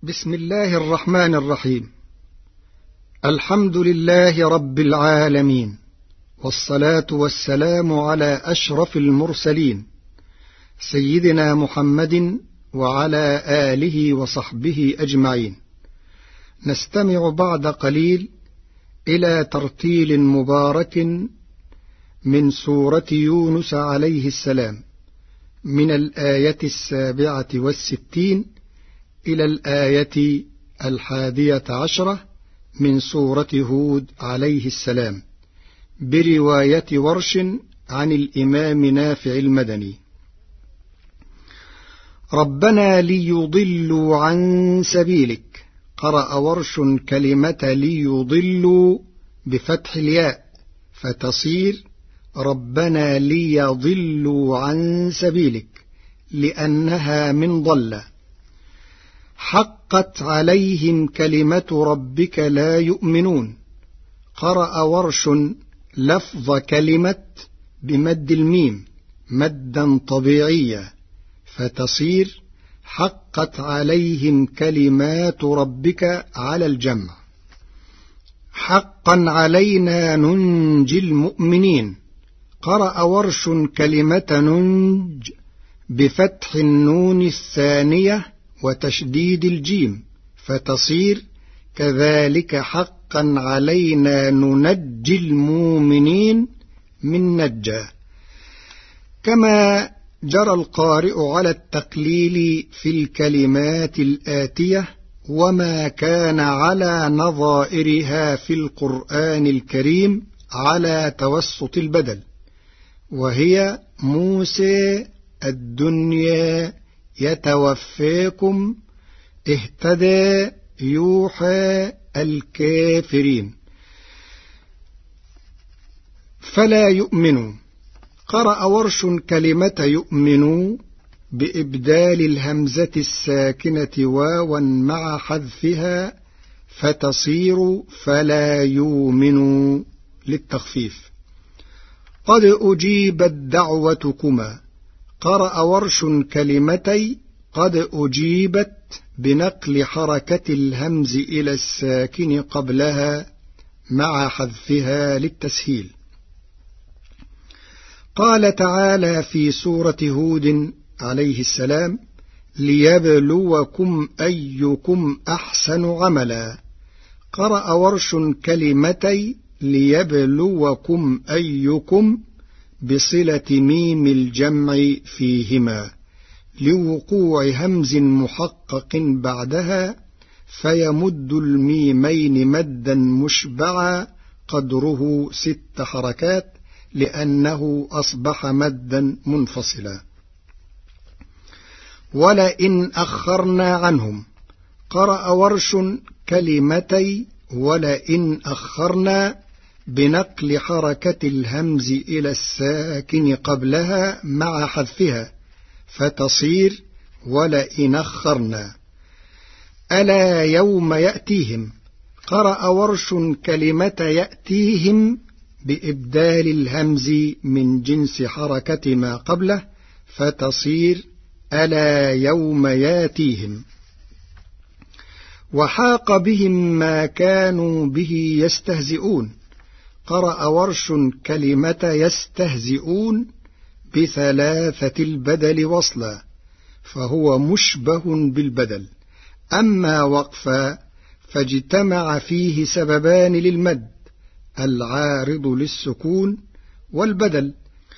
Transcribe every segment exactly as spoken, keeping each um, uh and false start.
بسم الله الرحمن الرحيم. الحمد لله رب العالمين، والصلاة والسلام على أشرف المرسلين سيدنا محمد وعلى آله وصحبه أجمعين. نستمع بعد قليل إلى ترتيل مبارك من سورة يونس عليه السلام من الآية السابعة والستين إلى الآية الحادية عشرة من سورة هود عليه السلام برواية ورش عن الإمام نافع المدني. ربنا ليضلوا عن سبيلك، قرأ ورش كلمة ليضلوا بفتح الياء فتصير ربنا ليضلوا عن سبيلك لأنها من ضل. حقت عليهم كلمة ربك لا يؤمنون، قرأ ورش لفظ كلمة بمد الميم مدا طبيعيا فتصير حقت عليهم كلمات ربك على الجمع. حقا علينا ننجي المؤمنين، قرأ ورش كلمة ننج بفتح النون الثانية وتشديد الجيم فتصير كذلك حقا علينا ننجي المؤمنين من نجى. كما جرى القارئ على التقليل في الكلمات الآتية وما كان على نظائرها في القرآن الكريم على توسط البدل، وهي موسى الدنيا يتوفاكم اهتدى يوحى الكافرين. فلا يؤمنوا، قرأ ورش كلمة يؤمنوا بإبدال الهمزة الساكنة واوا مع حذفها فتصير فلا يؤمنوا للتخفيف. قد أجيبت دعوتكما، قرأ ورش كلمتي قد أجيبت بنقل حركة الهمز إلى الساكن قبلها مع حذفها للتسهيل. قال تعالى في سورة هود عليه السلام ليبلوكم أيكم أحسن عملا، قرأ ورش كلمتي ليبلوكم أيكم بصلة ميم الجمع فيهما لوقوع همز محقق بعدها فيمد الميمين مدا مشبعا قدره ست حركات لأنه أصبح مدا منفصلا. ولئن أخرنا عنهم، قرأ ورش كلمتي ولئن أخرنا بنقل حركة الهمز إلى الساكن قبلها مع حذفها فتصير ولئن أخرنا. ألا يوم يأتيهم، قرأ ورش كلمة يأتيهم بإبدال الهمز من جنس حركة ما قبله فتصير ألا يوم ياتيهم. وحاق بهم ما كانوا به يستهزئون، قرأ ورش كلمة يستهزئون بثلاثة البدل وصلا فهو مشبه بالبدل. أما وقفا فاجتمع فيه سببان للمد العارض للسكون والبدل،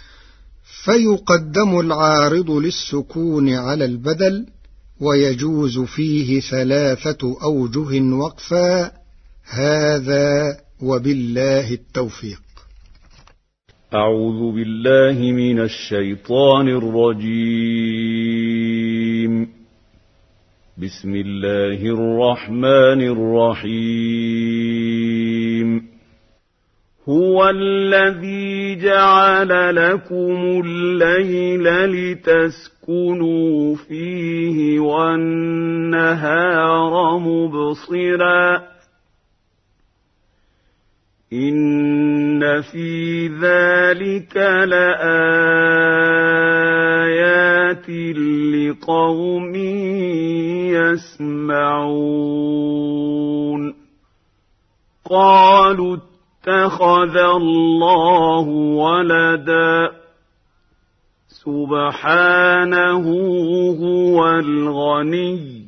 فيقدم العارض للسكون على البدل ويجوز فيه ثلاثة أوجه وقفا. هذا وبالله التوفيق. أعوذ بالله من الشيطان الرجيم. بسم الله الرحمن الرحيم. هو الذي جعل لكم الليل لتسكنوا فيه والنهار مبصرا إن في ذلك لآيات لقوم يسمعون قالوا اتخذ الله ولدا سبحانه هو الغني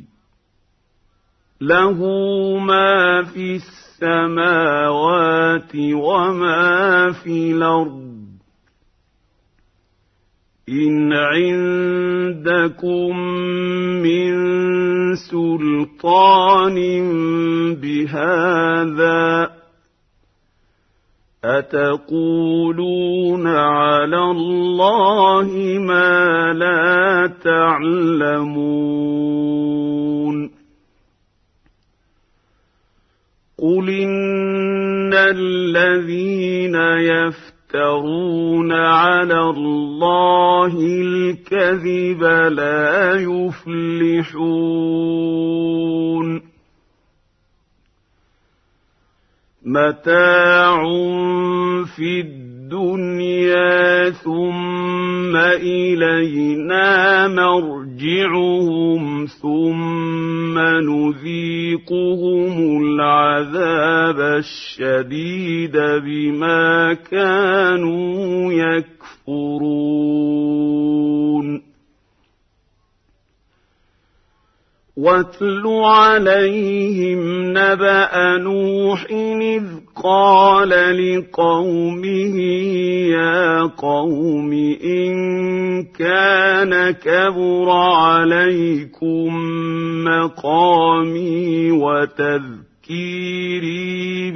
له ما في السماوات وما في الأرض إن عندكم من سلطان بهذا أتقولون على الله ما لا تعلمون قل إن الذين يفترون على الله الكذب لا يفلحون متاع في الدنيا ثم إلينا مرجعهم ثم نذيقهم العذاب الشديد بما كانوا يكفرون واتل عليهم نبأ نوح إذ قال لقومه يا قوم إن كان كبر عليكم مقامي وتذكيري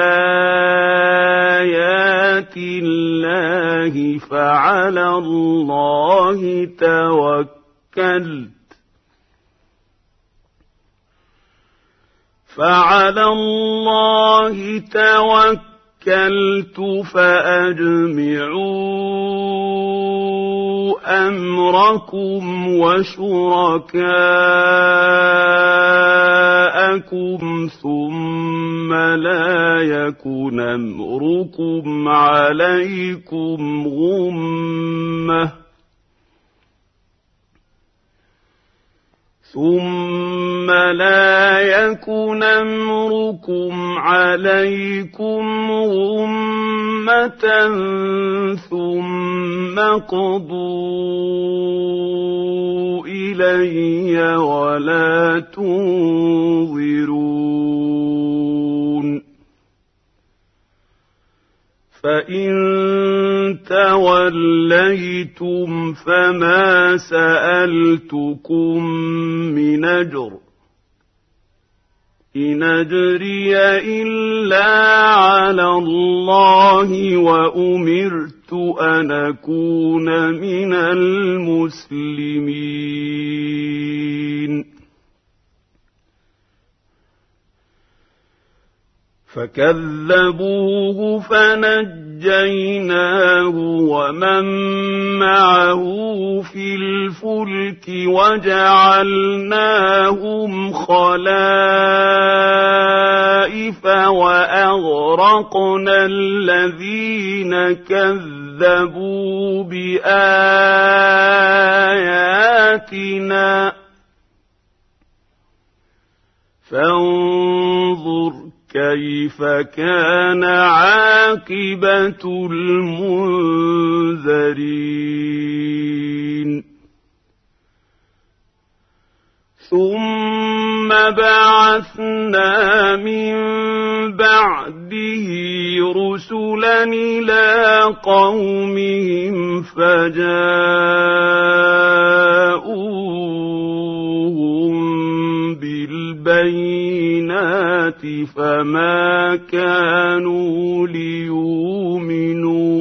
بآيات الله فعلى الله توكلت فعلى الله توكلت فأجمعوا أمركم وشركاءكم ثم لا يكن أمركم عليكم غمة ثم لا يكن أمركم عليكم غمة ثم اقضوا إلي ولا تنظرون فإن توليتم فما سألتكم من أجر إن أجري إلا على الله وأمرت أن أكون من المسلمين فكذبوه فنجيناه ومن معه في الفلك وجعلناهم خلائف وأغرقنا الذين كذبوا بآياتنا فانظر كيف كان عاقبة المنذرين ثم بعثنا من بعده رسلا إلى قومهم فجاءوهم بالبينات فما كانوا ليؤمنوا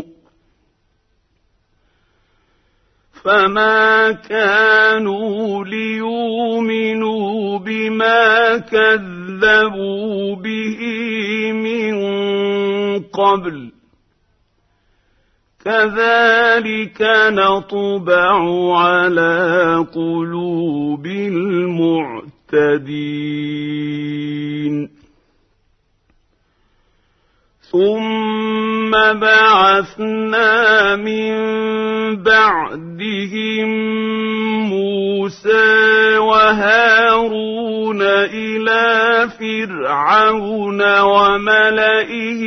فما كانوا ليؤمنوا بما كذبوا به من قبل كذلك نطبع على قلوب المعتدين ثم بعثنا من بعدهم موسى وهارون إلى فرعون وملئه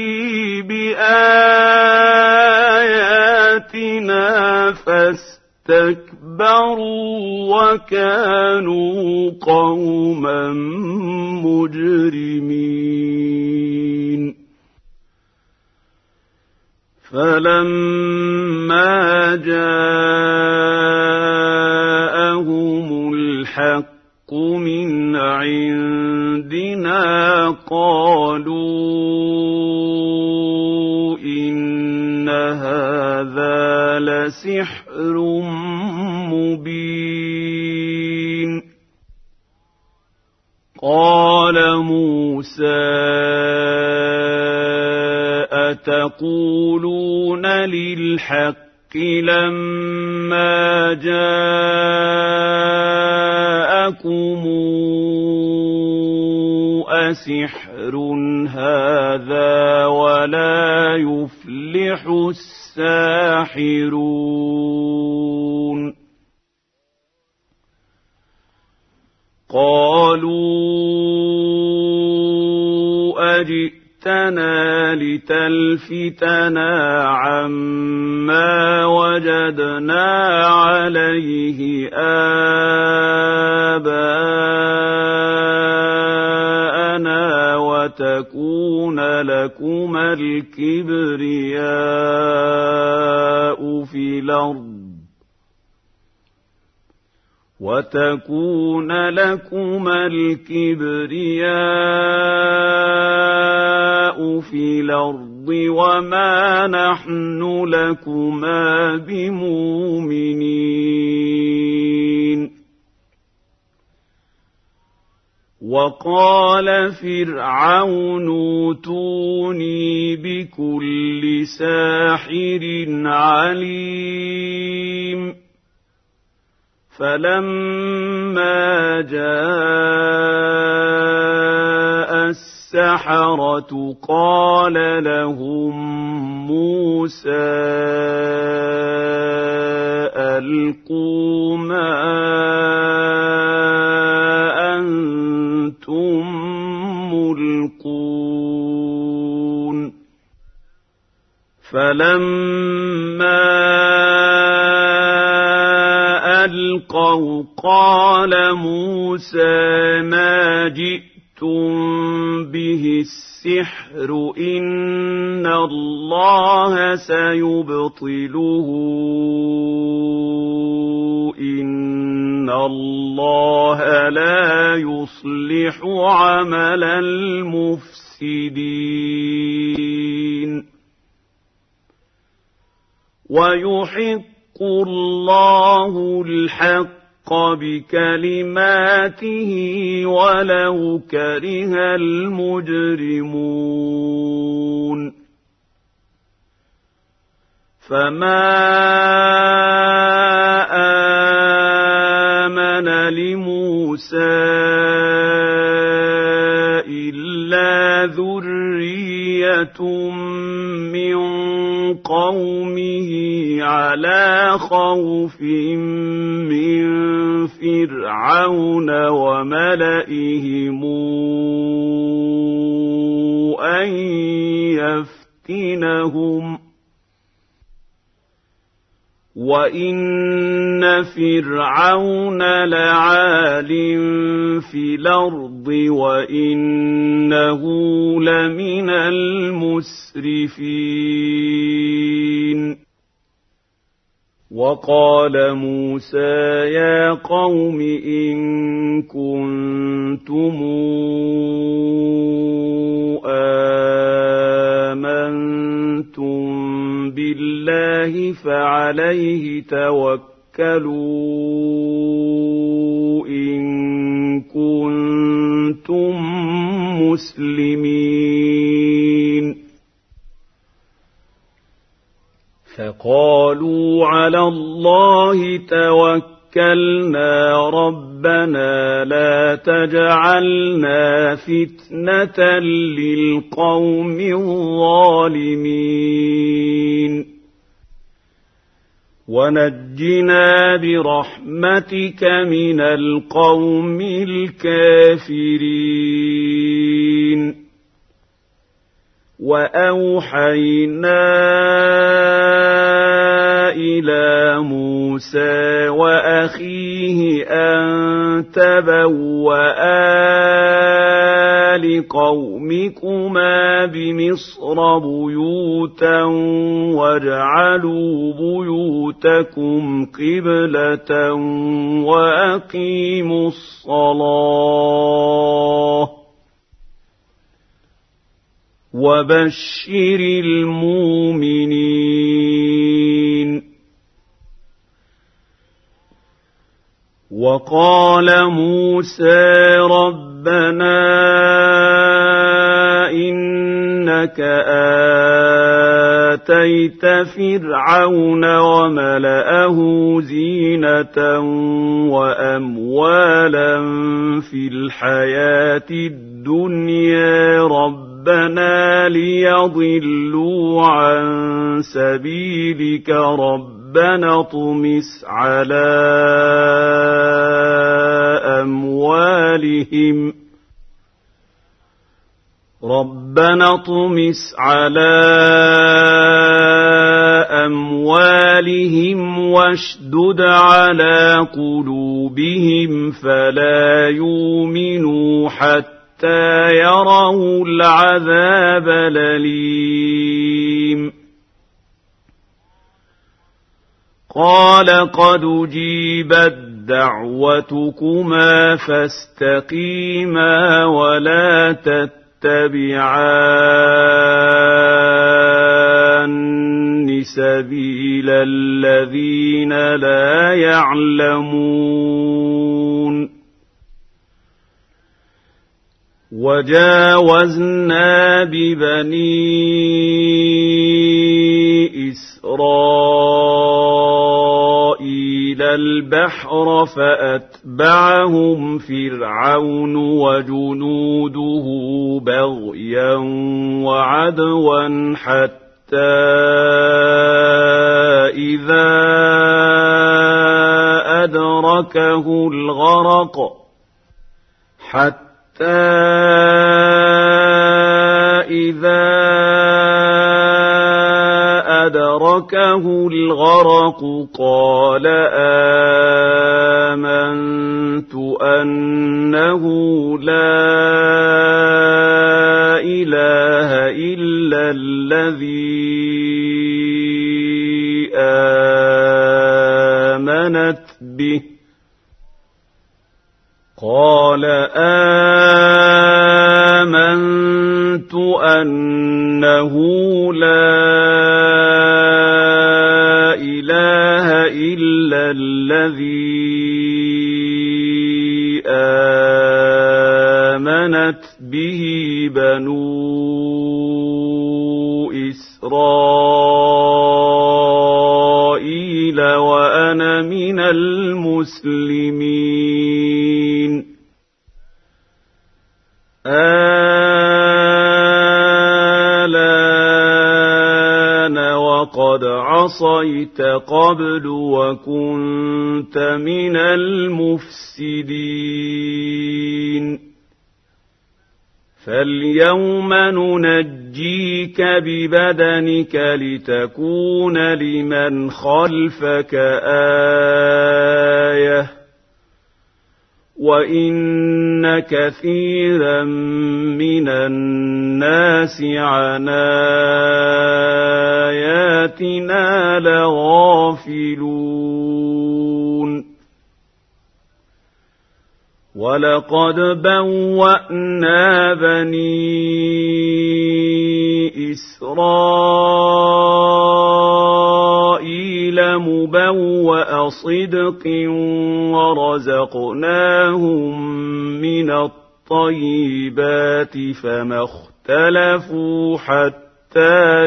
بآياتنا فاستكبروا وكانوا قوما مجرمين فلما جاءهم الحق من عندنا قالوا إن هذا لسحر مبين قال موسى أتقولون للحق لما جاءكم أسحر هذا ولا يفلح الساحرون قالوا أجئتنا لتلفتنا عما وجدنا عليه آباءنا وتكون لكما الكبرياء في الأرض وتكون لكما الكبرياء في الأرض وما نحن لكما بمؤمنين وقال فرعون ائتوني بكل ساحر عليم فلما جاء السحرة قال لهم موسى ألقوا ما أنتم ملقون فلما ألقوا قال موسى ما جئتم به السحر إن الله سيبطله إن الله لا يصلح عمل المفسدين ويحق الله الحق بكلماته ولو كره المجرمون فما آمن لموسى إلا ذرية من قومه على خوف من فرعون وملئهم أن يفتنهم وإن فرعون لعال في الأرض وإنه لمن المسرفين وقال موسى يا قوم إن كنتم آمنتم بالله فعليه توكلوا إن كنتم مسلمين فقالوا على الله توكلنا ربنا لا تجعلنا فتنة للقوم الظالمين ونجنا برحمتك من القوم الكافرين وأوحينا إلى موسى وأخيه أن تبوأ لقومكما بمصر بيوتا واجعلوا بيوتكم قبلة وأقيموا الصلاة وبشر المؤمنين وقال موسى ربنا إنك آتيت فرعون وملأه زينة وأموالا في الحياة الدنيا ربنا ربنا ليضلوا عن سبيلك ربنا اطمس على أموالهم ربنا اطمس على أموالهم واشدد على قلوبهم فلا يؤمنوا حتى حتى يروا العذاب الأليم قال قد أجيبت دعوتكما فاستقيما ولا تتبعان سبيل الذين لا يعلمون وجاوزنا ببني إسرائيل البحر فأتبعهم فرعون وجنوده بغيا وعدوا حتى إذا أدركه الغرق حتى إذا أدركه الغرق قال آمنت أنه لا إله إلا الذي آمنت به قال آمنت أنه لا إله إلا الذي آمنت به بنو إسرائيل وأنا من المسلمين آلان وقد عصيت قبل وكنت من المفسدين فاليوم ننجيك ببدنك لتكون لمن خلفك آية وإن كثيرا من الناس عن آياتنا لغافلون ولقد بوأنا بني إسرائيل مبوأ صدق ورزقناهم من الطيبات فما اختلفوا حتى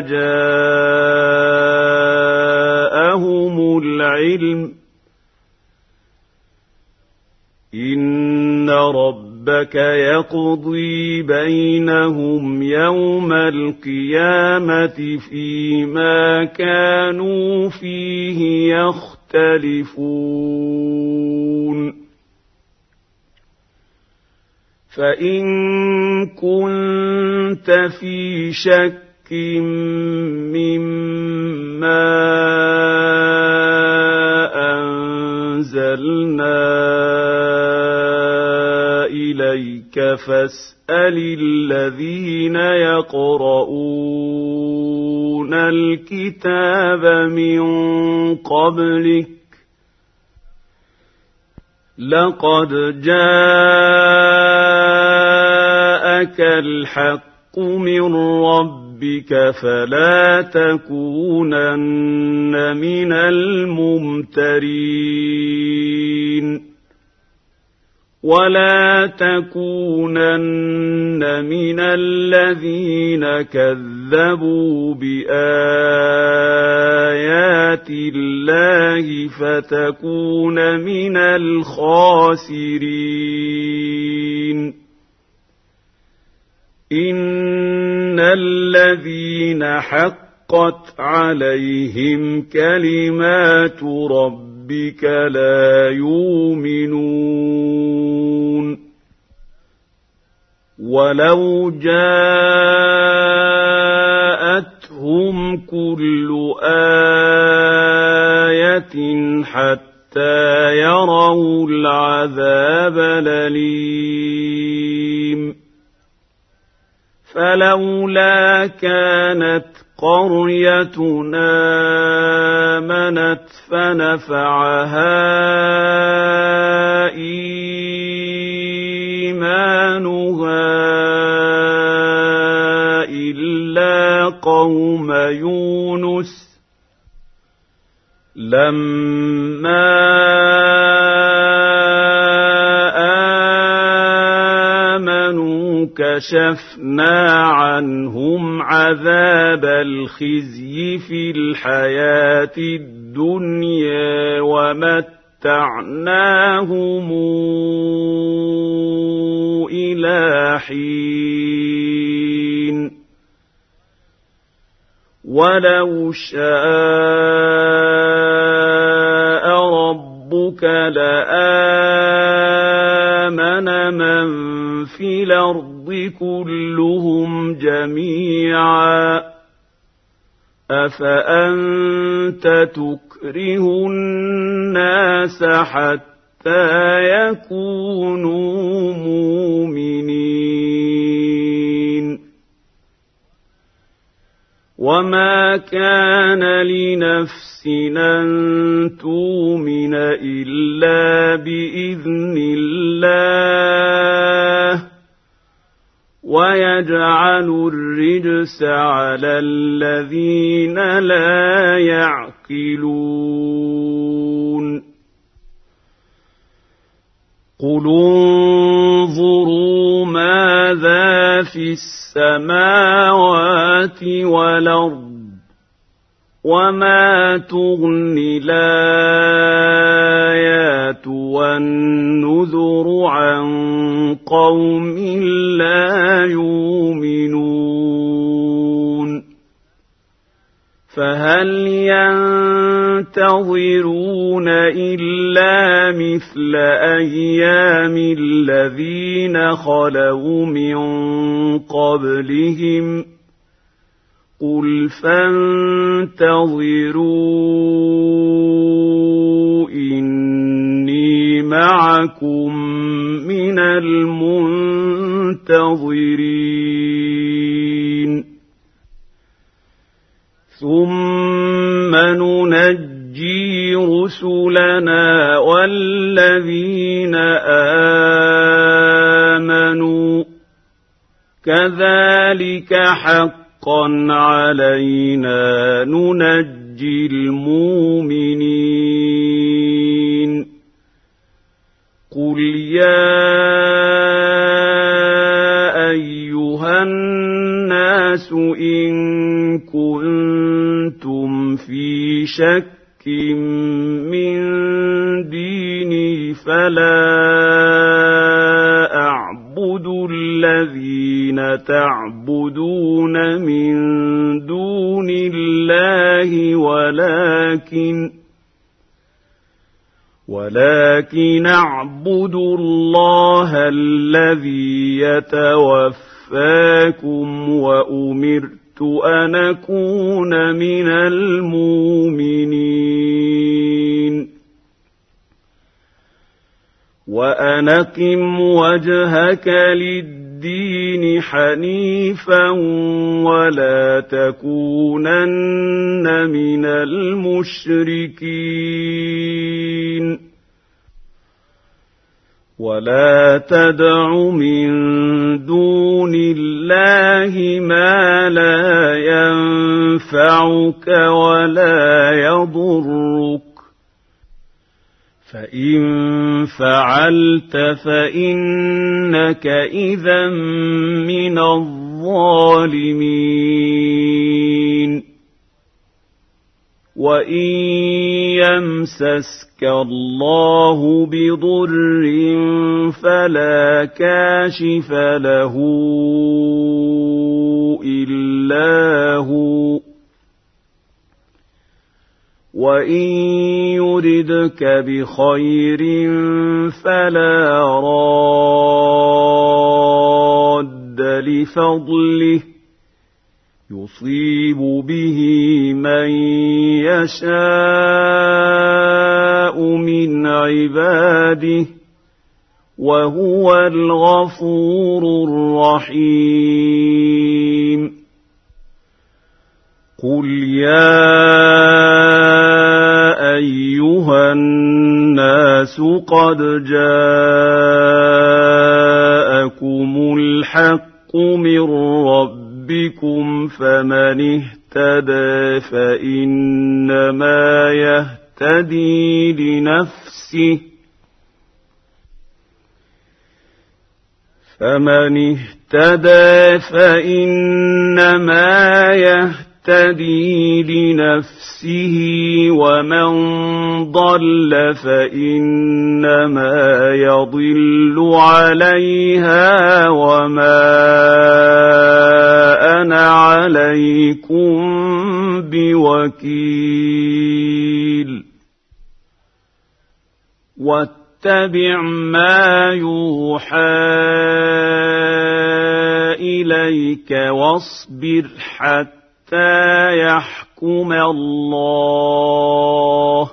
جاءهم العلم إن رب ربك يقضي بينهم يوم القيامة فيما كانوا فيه يختلفون فإن كنت في شك مما أنزلنا إليك فاسأل الذين يقرؤون الكتاب من قبلك لقد جاءك الحق من ربك فلا تكونن من الممترين ولا تكونن من الذين كذبوا بآيات الله فتكون من الخاسرين إن الذين حقت عليهم كلمات ربك لا يؤمنون ولو جاءتهم كل آية حتى يروا العذاب الأليم فلولا كانت قريتنا آمنت فنفعها إيمانها إلا قوم يونس لما آمنوا كشفنا عنهم عذاب الخزي في الحياة الدنيا ومتعناهم إلى حين ولو شاء ربك لآمن من في الأرض كلهم جميعا أفأنت تكره الناس حتى يكونوا مؤمنين وما كان لنفس أن تؤمن إلا بإذن الله ويجعل الرجس على الذين لا يعقلون قل انظروا ماذا في السماوات والأرض وما تغني الآيات والنذر عن قوم لا يؤمنون فهل ينتظرون إلا مثل أيام الذين خلوا من قبلهم قل فانتظروا إني معكم من المنتظرين ثم ننجي رسلنا والذين آمنوا كذلك حقا علينا ننجي المؤمنين قل يا أيها الناس إن كنتم في شك من ديني فلا أعبد تعبدوا الذين تعبدون من دون الله ولكن ولكن اعبدوا الله الذي يتوفاكم وأمرت أن أكون من المؤمنين وأن أقم وجهك للدين حنيفا ولا تكونن من المشركين ولا تدع من دون الله ما لا ينفعك ولا يضرك فإن فعلت فإنك إذا من الظالمين وإن يمسسك الله بضر فلا كاشف له إلا هو وإن يردك بخير فلا راد لفضله يصيب به من يشاء من عباده وهو الغفور الرحيم قل يا أيها الناس قد جاءكم الحق من ربكم فمن اهتدى فإنما يهتدي لنفسه فمن اهتدى فإنما يهتدي لنفسه ومن ضل فإنما يضل عليها وما أنا عليكم بوكيل واتبع ما يوحى إليك واصبر حتى يحكم الله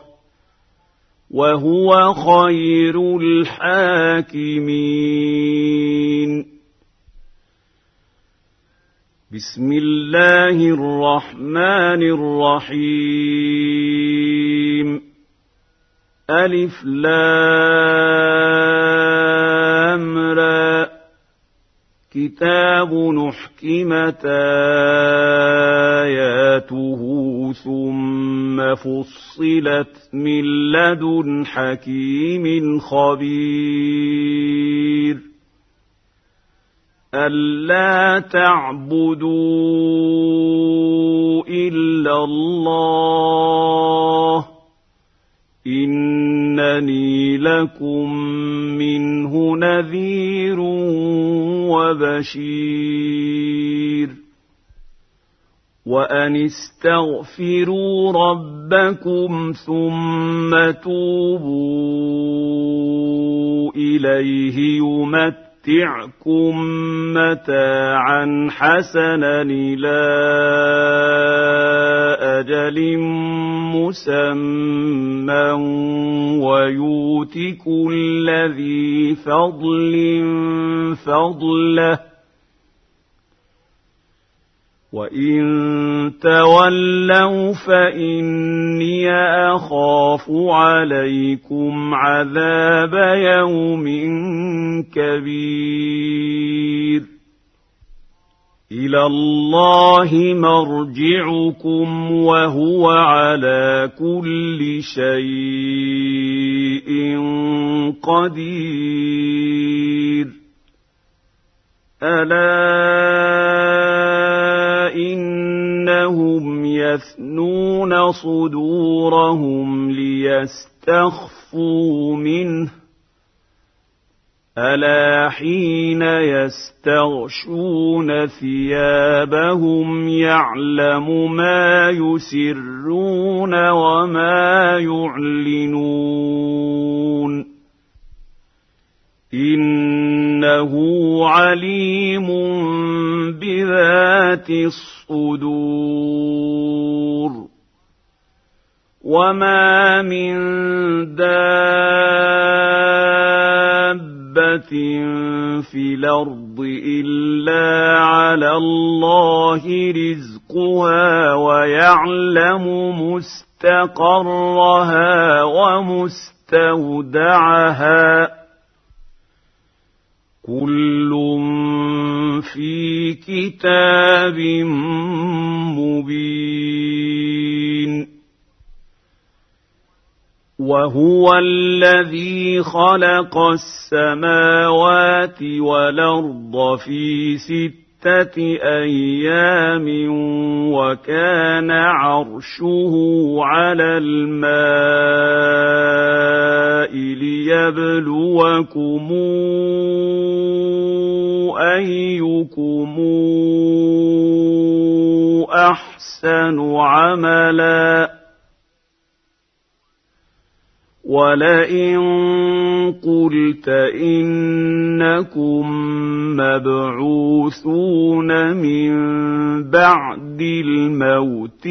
وهو خير الحاكمين بسم الله الرحمن الرحيم ألف لام را كتاب أحكمت آياته ثم فصلت من لدن حكيم خبير ألا تعبدوا إلا الله إنني لكم منه نذير وبشير وأن استغفروا ربكم ثم توبوا إليه يمتعكم متاعا حسنا إلى أجل مسمى ويؤت كل ذي فضل فضله وإن تولوا فإني أخاف عليكم عذاب يوم كبير إلى الله مرجعكم وهو على كل شيء قدير ألا إنهم يثنون صدورهم ليستخفوا منه ألا حين يستغشون ثيابهم يعلم ما يسرون وما يعلنون إنه عليم بذات الصدور وما من دابة في الأرض إلا على الله رزقها ويعلم مستقرها ومستودعها كل في كتاب مبين وهو الذي خلق السماوات والأرض في ستة أيام وكان عرشه على الماء ليبلوكم أيكم أحسن عملا ولئن قلت إنكم مبعوثون من بعد الموت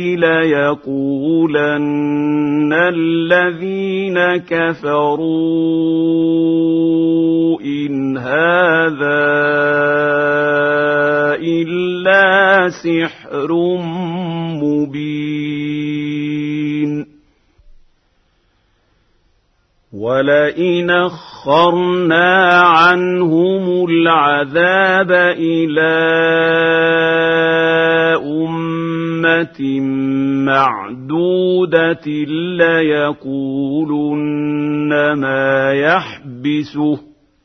ليقولن الذين كفروا إن هذا إلا سحر مبين ولئن أخرنا عنهم العذاب إلى أمة معدودة ليقولن ما يحبسه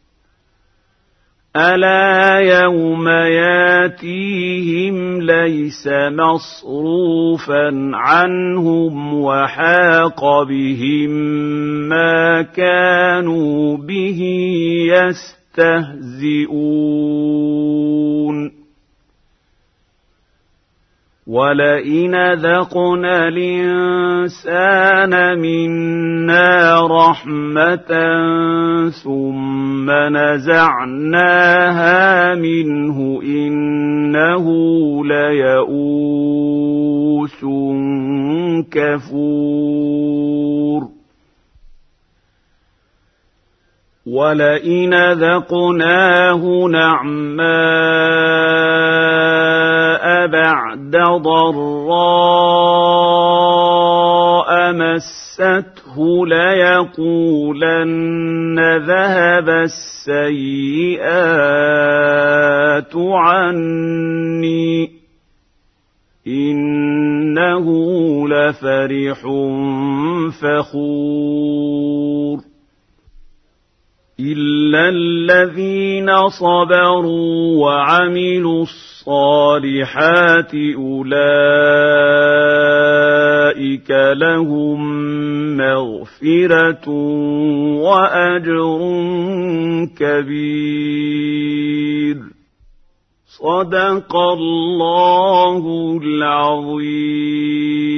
ألا يوم ياتيهم ليس مصروفا عنهم وحاق بهم ما كانوا به يستهزئون ولئن ذقنا الإنسان منا رحمة ثم نزعناها منه إنه ليئوس كفور ولئن ذقناه نعماء بعد ضراء مسته ليقولن ذهب السيئات عني إنه لفرح فخور إلا الذين صبروا وعملوا الصالحات أولئك لهم مغفرة وأجر كبير صدق الله العظيم.